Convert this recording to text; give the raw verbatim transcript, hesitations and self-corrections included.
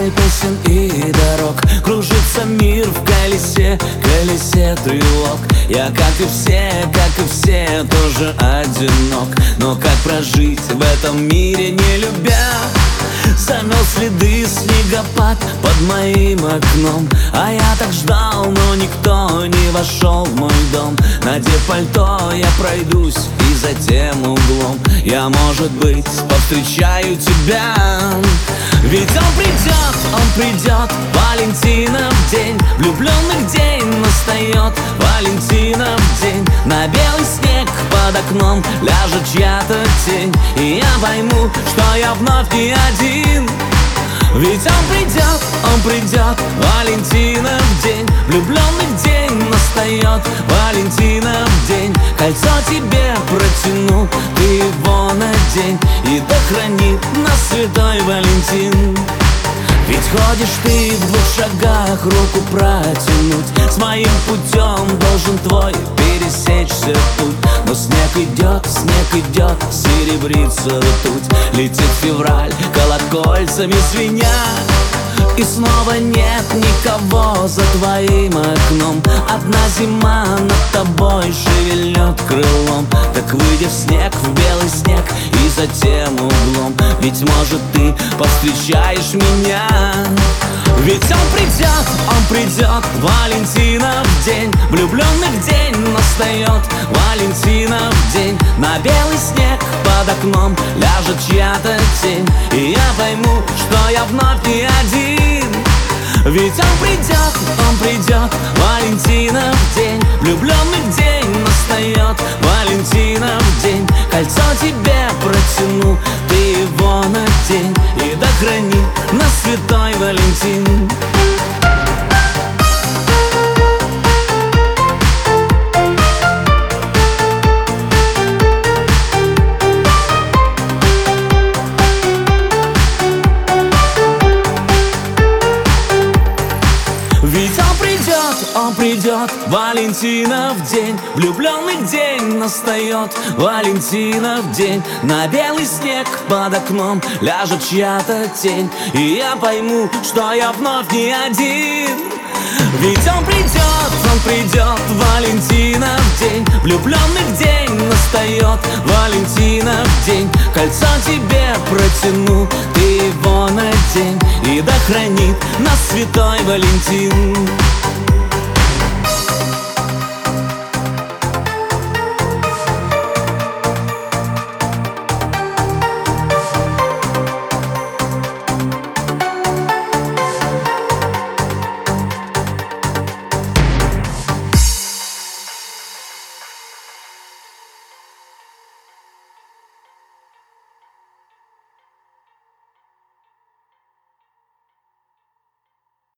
вдаль песен и дорог. Кружится мир в колесе, колесе тревог. Я, как и все, как и все, тоже одинок. Но как прожить в этом мире, не любя? Замел следы снегопад под моим окном. А я так ждал, но никто не вошел в мой дом. Надев пальто, я пройдусь и за тем углом я, может быть, повстречаю тебя. Ведь он придет, он придет, Валентинов день. Влюбленных день настает, Валентинов день. На белый снег под окном ляжет чья-то тень, и я пойму, что я вновь не один. Ведь он придет, он придет, Валентинов день. Влюбленных день настает, Валентинов день. Кольцо тебе протяну, ты его надень, и да хранит нас святой Валентин. Ведь ходишь ты в двух шагах, руку протянуть. С моим путем должен твой пересечься путь. Но снег идет, снег идет, серебрится ртуть. Летит февраль колокольцами звеня, и снова нет никого за твоим окном. Одна зима над тобой шевельнет крылом. Так выйди в снег, в белый снег, и за тем углом, ведь, может, ты повстречаешь меня. Ведь он придет, он придет, Валентинов день. Влюбленных день настает, Валентинов день. На белый снег под окном ляжет чья-то тень, и я пойму, что я вновь не один. Ведь он придет, он придет, Валентинов день. Влюбленных день настает, Валентинов день. Кольцо тебе протяну, ты его надень, и да хранит нас святой Валентин. Ведь он придет, он придет, Валентинов день. Влюбленных день настает, Валентинов день. На белый снег под окном ляжет чья-то тень, и я пойму, что я вновь не один. Ведь он придет, он придет, Валентинов день. Влюбленных день настает, Валентинов день. Кольцо тебе протяну, ты его надень, и да хранит нас святой Валентин.